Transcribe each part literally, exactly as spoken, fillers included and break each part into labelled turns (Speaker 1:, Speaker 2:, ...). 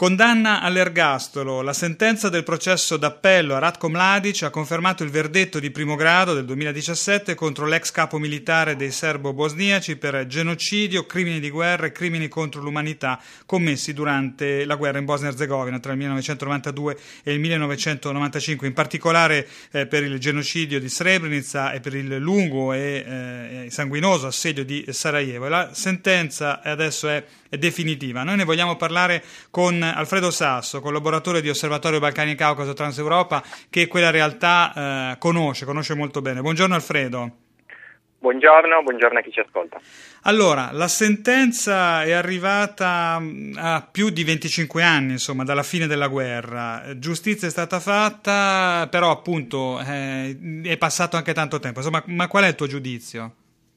Speaker 1: Condanna all'ergastolo. La sentenza del processo d'appello a Ratko Mladic ha confermato il verdetto di primo grado del duemiladiciassette contro l'ex capo militare dei serbo-bosniaci per genocidio, crimini di guerra e crimini contro l'umanità commessi durante la guerra in Bosnia-Herzegovina tra il millenovecentonovantadue e il millenovecentonovantacinque, in particolare eh, per il genocidio di Srebrenica e per il lungo e eh, sanguinoso assedio di Sarajevo. La sentenza adesso è, è definitiva. Noi ne vogliamo parlare con Alfredo Sasso, collaboratore di Osservatorio Balcani e Caucaso Transeuropa, che quella realtà eh, conosce, conosce molto bene. Buongiorno Alfredo.
Speaker 2: Buongiorno, buongiorno a chi ci ascolta.
Speaker 1: Allora, la sentenza è arrivata a più di venticinque anni, insomma, dalla fine della guerra. Giustizia è stata fatta, però appunto eh, è passato anche tanto tempo. Insomma, ma qual è il tuo giudizio?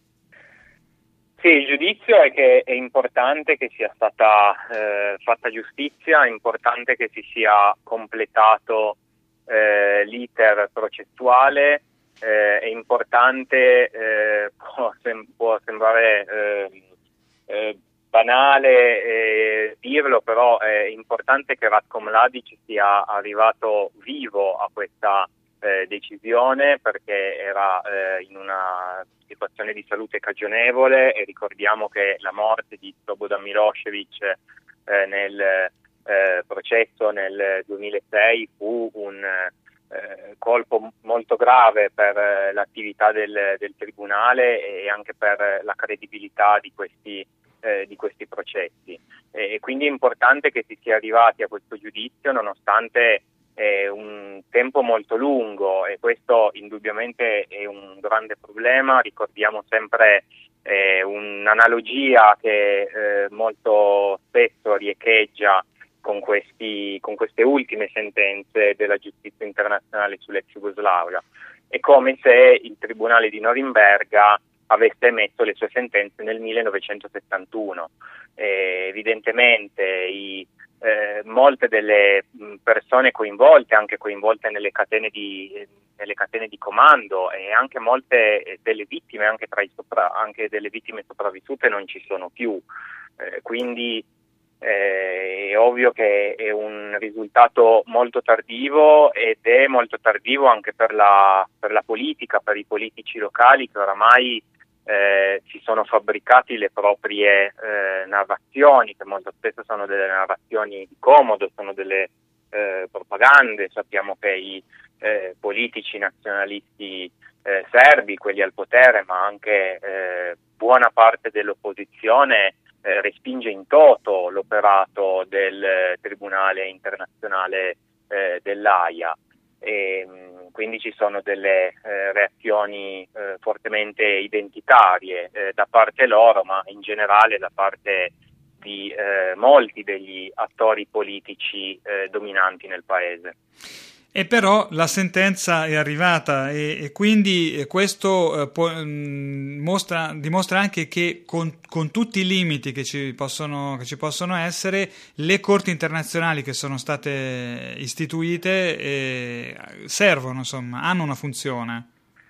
Speaker 2: Sì, il giudizio è che è importante che sia stata eh, fatta giustizia, è importante che si sia completato eh, l'iter processuale, eh, è importante, eh, può, sem- può sembrare eh, eh, banale eh, dirlo, però è importante che Ratko Mladic sia arrivato vivo a questa Eh, decisione, perché era eh, in una situazione di salute cagionevole, e ricordiamo che la morte di Slobodan Milošević eh, nel eh, processo nel duemilasei fu un eh, colpo molto grave per eh, l'attività del, del tribunale e anche per la credibilità di questi eh, di questi processi, e, e quindi è importante che si sia arrivati a questo giudizio nonostante è un tempo molto lungo, e questo indubbiamente è un grande problema. Ricordiamo sempre eh, un'analogia che eh, molto spesso riecheggia con, questi, con queste ultime sentenze della giustizia internazionale sull'ex Jugoslavia. È come se il Tribunale di Norimberga avesse emesso le sue sentenze nel millenovecentosettantuno. Eh, evidentemente i Eh, molte delle persone coinvolte, anche coinvolte nelle catene di nelle catene di comando, e anche molte delle vittime, anche tra i sopra, anche delle vittime sopravvissute, non ci sono più. Eh, quindi eh, è ovvio che è un risultato molto tardivo, ed è molto tardivo anche per la per la politica, per i politici locali, che oramai Eh, si sono fabbricati le proprie eh, narrazioni, che molto spesso sono delle narrazioni di comodo, sono delle eh, propagande. Sappiamo che i eh, politici nazionalisti eh, serbi, quelli al potere, ma anche eh, buona parte dell'opposizione eh, respinge in toto l'operato del Tribunale internazionale eh, dell'Aia. E quindi ci sono delle eh, reazioni eh, fortemente identitarie eh, da parte loro, ma in generale da parte di eh, molti degli attori politici eh, dominanti nel paese.
Speaker 1: E però la sentenza è arrivata, e, e quindi questo eh, può, mh, mostra, dimostra anche che con, con tutti i limiti che ci, possono, che ci possono essere, le corti internazionali che sono state istituite eh, servono, insomma, hanno una funzione.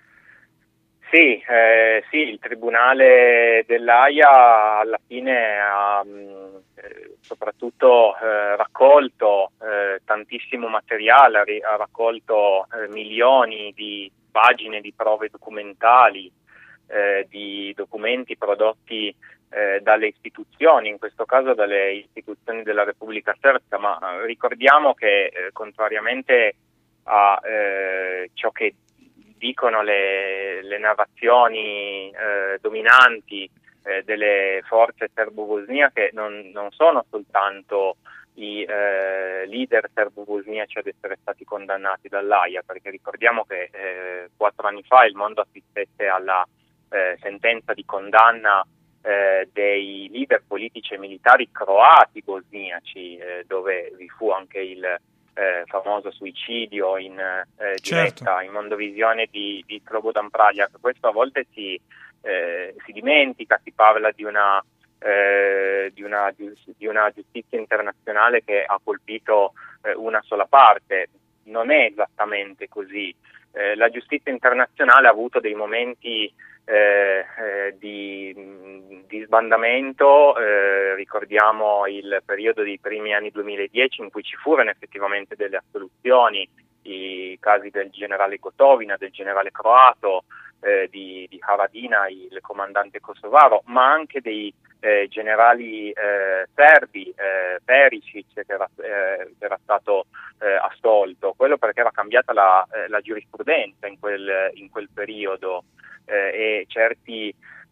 Speaker 2: Sì, eh, sì, il Tribunale dell'Aia alla fine ha mh, eh, soprattutto eh, raccolto eh, tantissimo materiale, ha raccolto eh, milioni di pagine di prove documentali, eh, di documenti prodotti eh, dalle istituzioni, in questo caso dalle istituzioni della Repubblica Srpska, ma eh, ricordiamo che eh, contrariamente a eh, ciò che dicono le, le narrazioni eh, dominanti eh, delle forze serbo-bosniache, non, non sono soltanto i eh, leader serbo-bosniaci ad essere stati condannati dall'Aia, perché ricordiamo che eh, quattro anni fa il mondo assistette alla eh, sentenza di condanna eh, dei leader politici e militari croati bosniaci, eh, dove vi fu anche il Eh, famoso suicidio in eh, diretta, certo, in mondovisione di, di Slobodan Praljak. Questo a volte si, eh, si dimentica, si parla di una, eh, di, una, di una giustizia internazionale che ha colpito eh, una sola parte. Non è esattamente così. Eh, la giustizia internazionale ha avuto dei momenti eh, eh, di, di sbandamento. Eh, ricordiamo il periodo dei primi anni duemiladieci in cui ci furono effettivamente delle assoluzioni, i casi del generale Gotovina, del generale croato, eh, di, di Haradinaj, il comandante kosovaro, ma anche dei eh, generali eh, serbi, eh, Perisic, che era, eh, che era stato eh, assolto, quello perché era cambiata la, eh, la giurisprudenza in quel, in quel periodo, eh, e certi,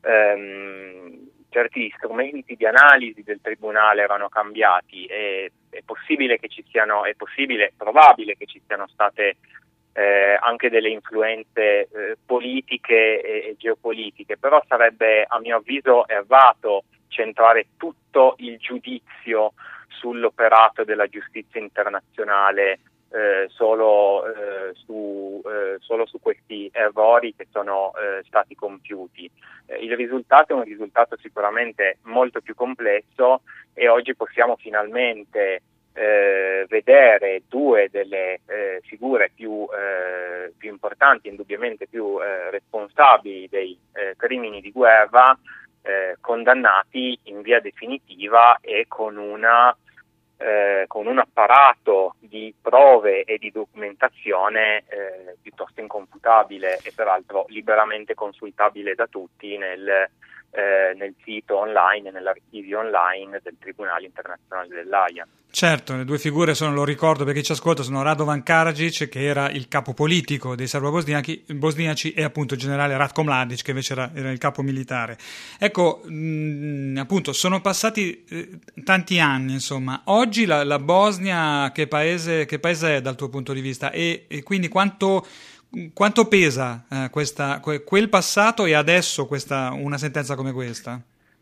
Speaker 2: ehm, certi strumenti di analisi del tribunale erano cambiati. E è possibile che ci siano, è possibile, probabile che ci siano state eh, anche delle influenze eh, politiche e, e geopolitiche, però sarebbe a mio avviso errato centrare tutto il giudizio sull'operato della giustizia internazionale eh, solo, eh, su, eh, solo su questi errori che sono eh, stati compiuti. Eh, il risultato è un risultato sicuramente molto più complesso, e oggi possiamo finalmente eh, vedere due delle eh, figure più, eh, più importanti, indubbiamente più eh, responsabili dei eh, crimini di guerra, Eh, condannati in via definitiva e con una eh, con un apparato di prove e di documentazione eh, piuttosto inconfutabile, e peraltro liberamente consultabile da tutti nel, eh, nel sito online, nell'archivio online del Tribunale Internazionale dell'Aia.
Speaker 1: Certo, le due figure sono, lo ricordo perché ci ascolta, sono Radovan Karadzic, che era il capo politico dei serbo-bosniaci, bosniaci, e appunto il generale Ratko Mladic, che invece era, era il capo militare. Ecco, mh, appunto, sono passati eh, tanti anni, insomma. Oggi la, la Bosnia che paese, che paese è dal tuo punto di vista? E, e quindi quanto, quanto pesa eh, questa, que, quel passato e adesso questa, una sentenza come questa?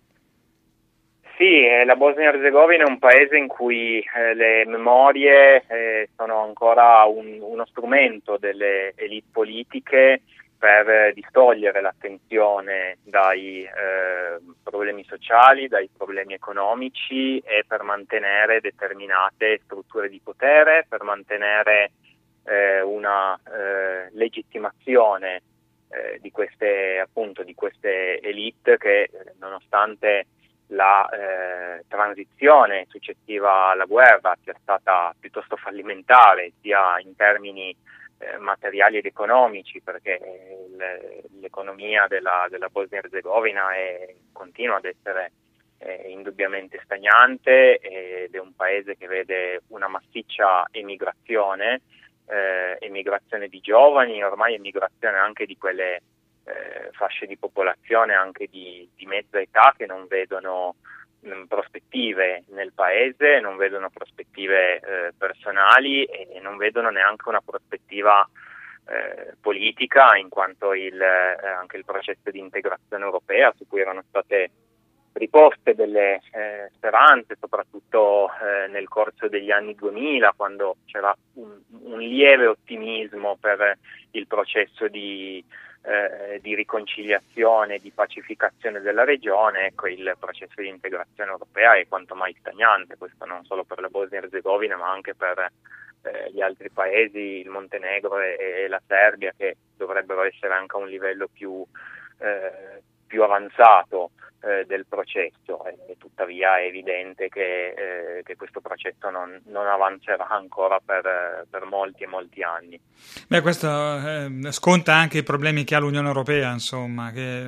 Speaker 2: Sì, la Bosnia-Erzegovina è un paese in cui eh, le memorie eh, sono ancora un, uno strumento delle elite politiche per eh, distogliere l'attenzione dai eh, problemi sociali, dai problemi economici, e per mantenere determinate strutture di potere, per mantenere eh, una eh, legittimazione eh, di queste, appunto, di queste elite che, nonostante la eh, transizione successiva alla guerra sia stata piuttosto fallimentare, sia in termini eh, materiali ed economici, perché le, l'economia della, della Bosnia-Herzegovina è, continua ad essere eh, indubbiamente stagnante, ed è un paese che vede una massiccia emigrazione, eh, emigrazione di giovani, ormai emigrazione anche di quelle Eh, fasce di popolazione anche di, di mezza età, che non vedono mh, prospettive nel paese, non vedono prospettive eh, personali, e non vedono neanche una prospettiva eh, politica, in quanto il, eh, anche il processo di integrazione europea, su cui erano state riposte delle eh, speranze, soprattutto eh, nel corso degli anni duemila, quando c'era un, un lieve ottimismo per il processo di Eh, di riconciliazione, di pacificazione della regione. Ecco, il processo di integrazione europea è quanto mai stagnante, questo non solo per la Bosnia-Herzegovina, ma anche per eh, gli altri paesi, il Montenegro e, e la Serbia, che dovrebbero essere anche a un livello più, eh, più avanzato eh, del processo. E tuttavia è evidente che, eh, che questo processo non, non avanzerà ancora per, per molti e molti anni.
Speaker 1: Beh, questo eh, sconta anche i problemi che ha l'Unione Europea, insomma, che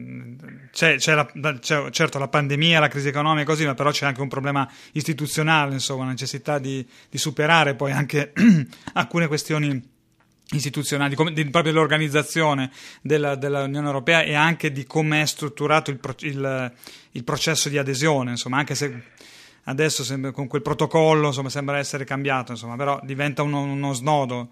Speaker 1: c'è, c'è, la, c'è certo la pandemia, la crisi economica, così, ma però c'è anche un problema istituzionale, insomma, la necessità di, di superare poi anche alcune questioni istituzionali, di, di proprio dell'organizzazione della, dell'Unione Europea, e anche di come è strutturato il, il, il processo di adesione, insomma, anche se adesso sembra, con quel protocollo, insomma, sembra essere cambiato, insomma, però diventa uno, uno snodo.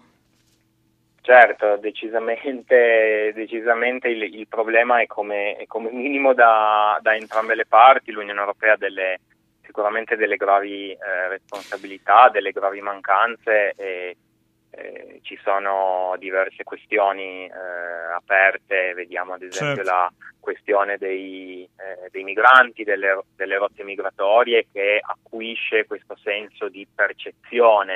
Speaker 2: Certo, decisamente, decisamente il, il problema è come, è come minimo da, da entrambe le parti. L'Unione Europea ha delle, sicuramente delle gravi eh, responsabilità, delle gravi mancanze, e eh, ci sono diverse questioni eh, aperte. Vediamo ad esempio certo. la questione dei, eh, dei migranti, delle, delle rotte migratorie, che acuisce questo senso di percezione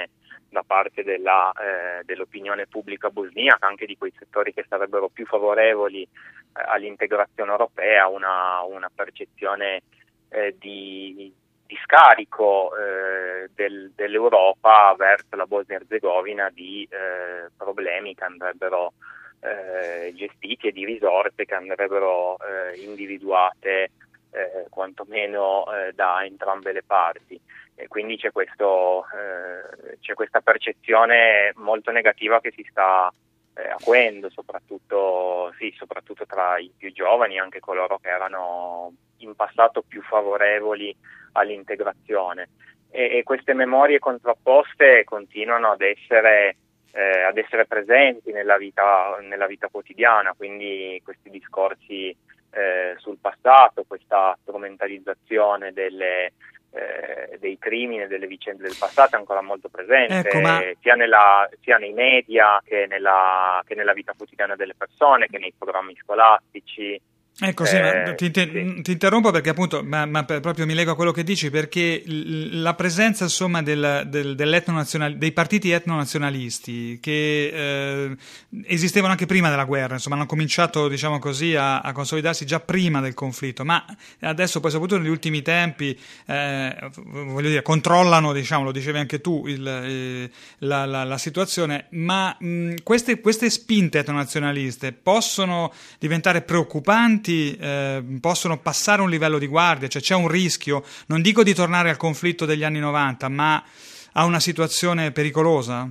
Speaker 2: da parte della, eh, dell'opinione pubblica bosniaca, anche di quei settori che sarebbero più favorevoli eh, all'integrazione europea, una, una percezione eh, di, di scarico eh, del, dell'Europa verso la Bosnia-Herzegovina di eh, problemi che andrebbero eh, gestiti e di risorse che andrebbero eh, individuate eh, quantomeno eh, da entrambe le parti. E quindi c'è, questo, eh, c'è questa percezione molto negativa che si sta eh, acuendo, soprattutto, sì, soprattutto tra i più giovani, anche coloro che erano in passato più favorevoli all'integrazione. E, e queste memorie contrapposte continuano ad essere, eh, ad essere presenti nella vita, nella vita quotidiana, quindi questi discorsi eh, sul passato, questa strumentalizzazione delle Eh, dei crimini e delle vicende del passato è ancora molto presente,
Speaker 1: ecco, ma...
Speaker 2: sia, nella, sia nei media che nella, che nella vita quotidiana delle persone, che nei programmi scolastici.
Speaker 1: Ecco, sì,
Speaker 2: eh,
Speaker 1: ma ti, inter-
Speaker 2: sì.
Speaker 1: ti interrompo perché appunto, ma, ma proprio mi leggo a quello che dici, perché l- la presenza insomma del, del, dell'etnonazional- dei partiti etnonazionalisti che eh, esistevano anche prima della guerra, insomma hanno cominciato, diciamo così, a, a consolidarsi già prima del conflitto, ma adesso poi soprattutto negli ultimi tempi eh, voglio dire, controllano, diciamo, lo dicevi anche tu, il, eh, la, la, la situazione, ma mh, queste, queste spinte etnonazionaliste possono diventare preoccupanti? Eh, possono passare un livello di guardia, cioè c'è un rischio, non dico di tornare al conflitto degli anni novanta, ma a una situazione pericolosa?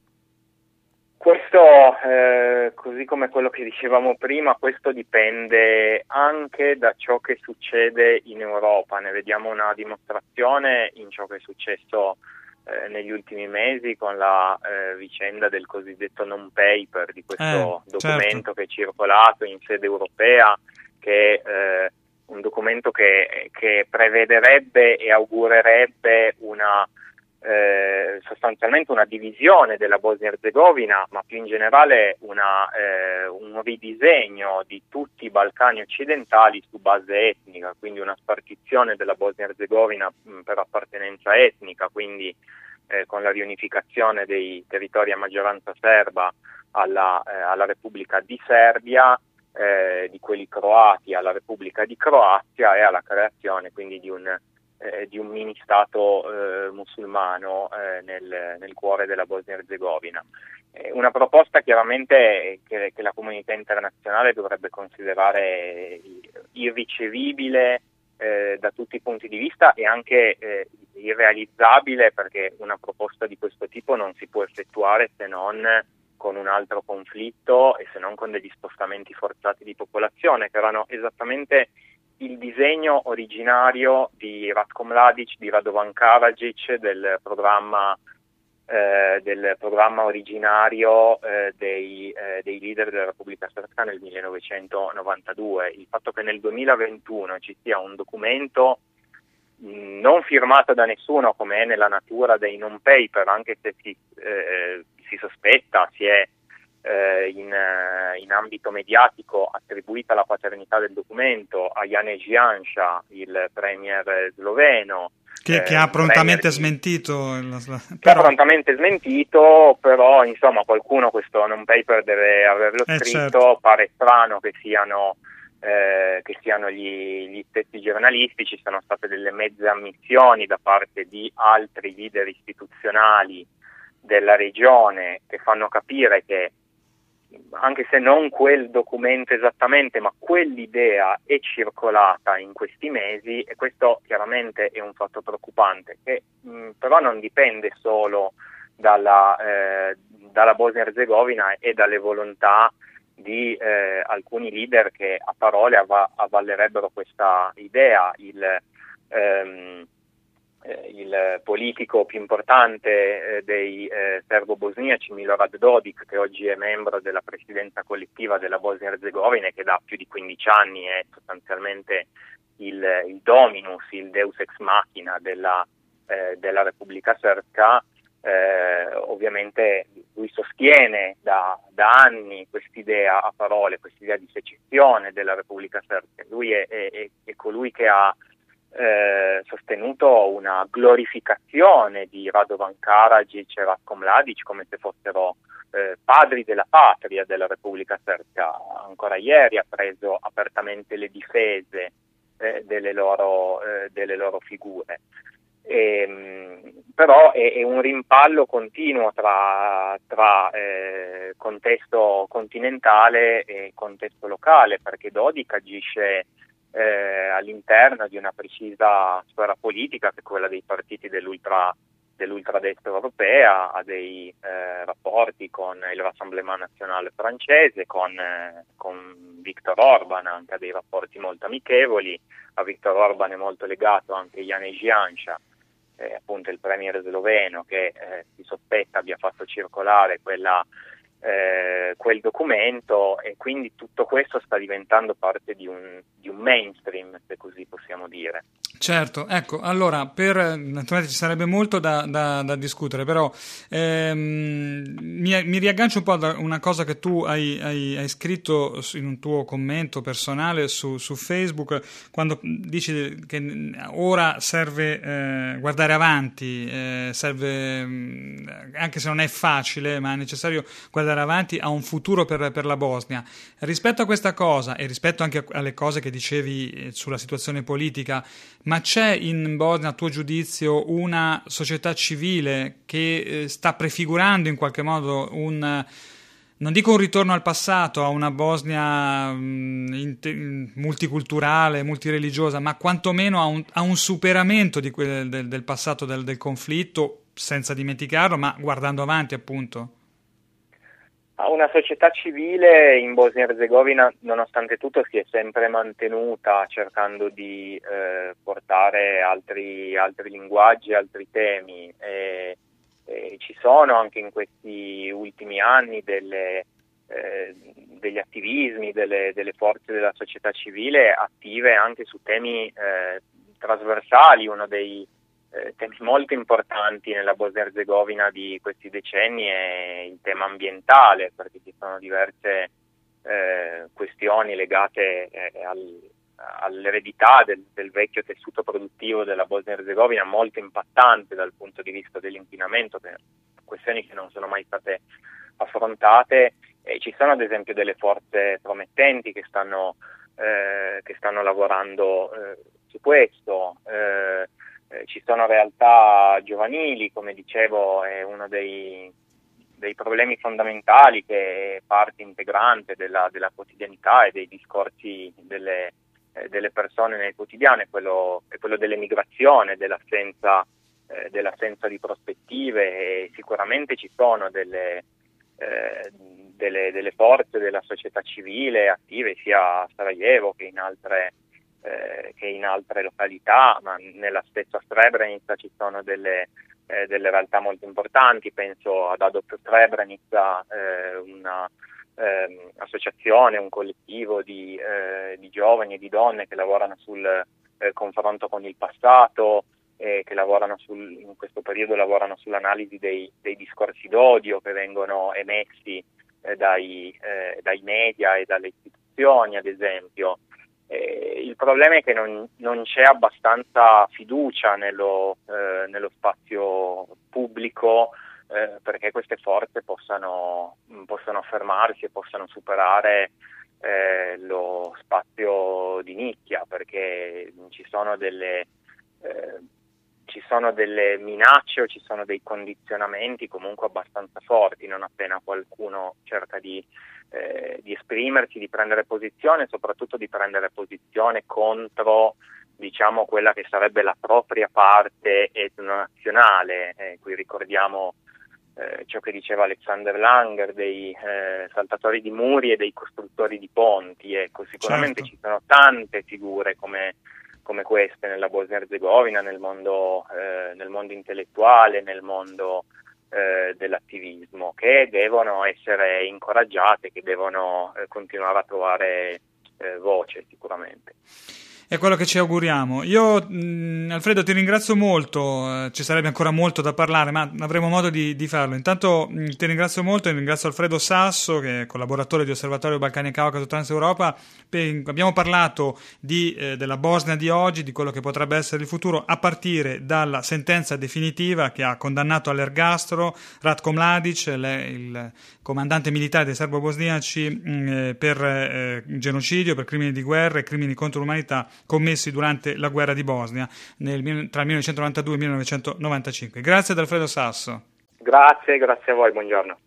Speaker 2: Questo, eh, così come quello che dicevamo prima, questo dipende anche da ciò che succede in Europa. Ne vediamo una dimostrazione in ciò che è successo eh, negli ultimi mesi con la eh, vicenda del cosiddetto non-paper, di questo
Speaker 1: Eh,
Speaker 2: documento
Speaker 1: certo.
Speaker 2: che è circolato in sede europea, che è eh, un documento che, che prevederebbe e augurerebbe una eh, sostanzialmente una divisione della Bosnia-Herzegovina, ma più in generale una, eh, un ridisegno di tutti i Balcani occidentali su base etnica, quindi una spartizione della Bosnia-Herzegovina mh, per appartenenza etnica, quindi eh, con la riunificazione dei territori a maggioranza serba alla, eh, alla Repubblica di Serbia, Eh, di quelli croati alla Repubblica di Croazia e alla creazione quindi di un, eh, di un mini stato eh, musulmano eh, nel, nel cuore della Bosnia-Herzegovina. Eh, una proposta chiaramente che, che la comunità internazionale dovrebbe considerare irricevibile eh, da tutti i punti di vista e anche eh, irrealizzabile, perché una proposta di questo tipo non si può effettuare se non con un altro conflitto e se non con degli spostamenti forzati di popolazione, che erano esattamente il disegno originario di Ratko Mladic, di Radovan Karadzic, del programma, eh, del programma originario eh, dei, eh, dei leader della Repubblica Srpska nel millenovecentonovantadue. Il fatto che nel duemilaventuno ci sia un documento mh, non firmato da nessuno, come è nella natura dei non-paper, anche se si eh, si sospetta, si è eh, in, in ambito mediatico attribuita la paternità del documento a Janez Janša, il premier sloveno,
Speaker 1: che,
Speaker 2: eh,
Speaker 1: che ha prontamente
Speaker 2: di,
Speaker 1: smentito il,
Speaker 2: che
Speaker 1: però...
Speaker 2: ha prontamente smentito, però insomma qualcuno questo non-paper deve averlo
Speaker 1: eh,
Speaker 2: scritto,
Speaker 1: certo.
Speaker 2: Pare strano che siano Eh, che siano gli, gli stessi giornalisti. Ci sono state delle mezze ammissioni da parte di altri leader istituzionali della regione che fanno capire che, anche se non quel documento esattamente, ma quell'idea è circolata in questi mesi, e questo chiaramente è un fatto preoccupante, che mh, però non dipende solo dalla, eh, dalla Bosnia-Herzegovina e dalle volontà di eh, alcuni leader che a parole av- avvallerebbero questa idea. Il, ehm, eh, il politico più importante eh, dei eh, serbo-bosniaci, Milorad Dodik, che oggi è membro della presidenza collettiva della Bosnia-Herzegovina e che da più di quindici anni è sostanzialmente il, il dominus, il deus ex machina della, eh, della Repubblica Srpska. Eh, ovviamente lui sostiene da, da anni quest'idea a parole, quest'idea di secessione della Repubblica Srpska. Lui è, è, è colui che ha eh, sostenuto una glorificazione di Radovan Karadzic e Ratko Mladic come se fossero eh, padri della patria della Repubblica Srpska. Ancora ieri ha preso apertamente le difese eh, delle loro, eh, delle loro figure. E, però è, è un rimpallo continuo tra, tra eh, contesto continentale e contesto locale, perché Dodik agisce eh, all'interno di una precisa sfera politica, che è quella dei partiti dell'ultra, dell'ultradestra europea, ha dei eh, rapporti con il Rassemblement National francese, con, eh, con Viktor Orban, anche ha dei rapporti molto amichevoli. A Viktor Orban è molto legato anche Janez Janša, Eh, appunto il premier sloveno, che eh, si sospetta abbia fatto circolare quella, eh, quel documento, e quindi tutto questo sta diventando parte di un, di un mainstream, se così possiamo dire.
Speaker 1: Certo, ecco, allora, per, naturalmente ci sarebbe molto da, da, da discutere, però ehm, mi, mi riaggancio un po' da una cosa che tu hai, hai, hai scritto in un tuo commento personale su, su Facebook, quando dici che ora serve eh, guardare avanti, eh, serve, anche se non è facile, ma è necessario guardare avanti a un futuro per, per la Bosnia. Rispetto a questa cosa, e rispetto anche alle cose che dicevi sulla situazione politica, ma c'è in Bosnia, a tuo giudizio, una società civile che eh, sta prefigurando in qualche modo un, non dico un ritorno al passato, a una Bosnia mh, in, multiculturale, multireligiosa, ma quantomeno a un, a un superamento di quel, del, del passato del, del conflitto, senza dimenticarlo, ma guardando avanti, appunto?
Speaker 2: Una società civile in Bosnia e Erzegovina, nonostante tutto, si è sempre mantenuta cercando di eh, portare altri, altri linguaggi, altri temi. E, e ci sono anche in questi ultimi anni delle, eh, degli attivismi, delle, delle forze della società civile attive anche su temi eh, trasversali. Uno dei Eh, temi molto importanti nella Bosnia e Erzegovina di questi decenni è il tema ambientale, perché ci sono diverse eh, questioni legate eh, al, all'eredità del, del vecchio tessuto produttivo della Bosnia e Erzegovina, molto impattante dal punto di vista dell'inquinamento, che questioni che non sono mai state affrontate. E ci sono ad esempio delle forze promettenti che stanno, eh, che stanno lavorando eh, su questo. Eh, Eh, ci sono realtà giovanili, come dicevo, è uno dei, dei problemi fondamentali che è parte integrante della, della quotidianità e dei discorsi delle, eh, delle persone nel quotidiano, è quello, è quello dell'emigrazione, dell'assenza, eh, dell'assenza di prospettive, e sicuramente ci sono delle, eh, delle, delle forze della società civile attive sia a Sarajevo che in altre Eh, che in altre località, ma nella stessa Srebrenica ci sono delle, eh, delle realtà molto importanti. Penso ad Adopt Srebrenica, eh, una eh, associazione, un collettivo di, eh, di giovani e di donne che lavorano sul eh, confronto con il passato, eh, che lavorano sul, in questo periodo lavorano sull'analisi dei, dei discorsi d'odio che vengono emessi eh, dai, eh, dai media e dalle istituzioni, ad esempio. Eh, il problema è che non, non c'è abbastanza fiducia nello, eh, nello spazio pubblico eh, perché queste forze possano, possano affermarsi e possano superare eh, lo spazio di nicchia, perché ci sono delle, eh, ci sono delle minacce o ci sono dei condizionamenti comunque abbastanza forti non appena qualcuno cerca di Eh, di esprimersi, di prendere posizione, soprattutto di prendere posizione contro, diciamo, quella che sarebbe la propria parte etnonazionale. Eh, qui ricordiamo eh, ciò che diceva Alexander Langer dei eh, saltatori di muri e dei costruttori di ponti. Ecco, sicuramente
Speaker 1: Certo.
Speaker 2: ci sono tante figure come, come queste nella Bosnia e Erzegovina, nel mondo, eh, nel mondo intellettuale, nel mondo Eh, dell'attivismo, che devono essere incoraggiate, che devono eh, continuare a trovare eh, voce sicuramente.
Speaker 1: È quello che ci auguriamo. Io, mh, Alfredo, ti ringrazio molto, eh, ci sarebbe ancora molto da parlare, ma avremo modo di, di farlo. Intanto mh, ti ringrazio molto e ringrazio Alfredo Sasso, che è collaboratore di Osservatorio Balcani e Caucaso Transeuropa. Per, abbiamo parlato di, eh, della Bosnia di oggi, di quello che potrebbe essere il futuro, a partire dalla sentenza definitiva che ha condannato all'ergastolo Ratko Mladic, le, il comandante militare dei serbo-bosniaci, mh, per eh, genocidio, per crimini di guerra e crimini contro l'umanità commessi durante la guerra di Bosnia nel, tra il millenovecentonovantadue e il millenovecentonovantacinque. Grazie ad Alfredo Sasso.
Speaker 2: Grazie, grazie a voi, buongiorno.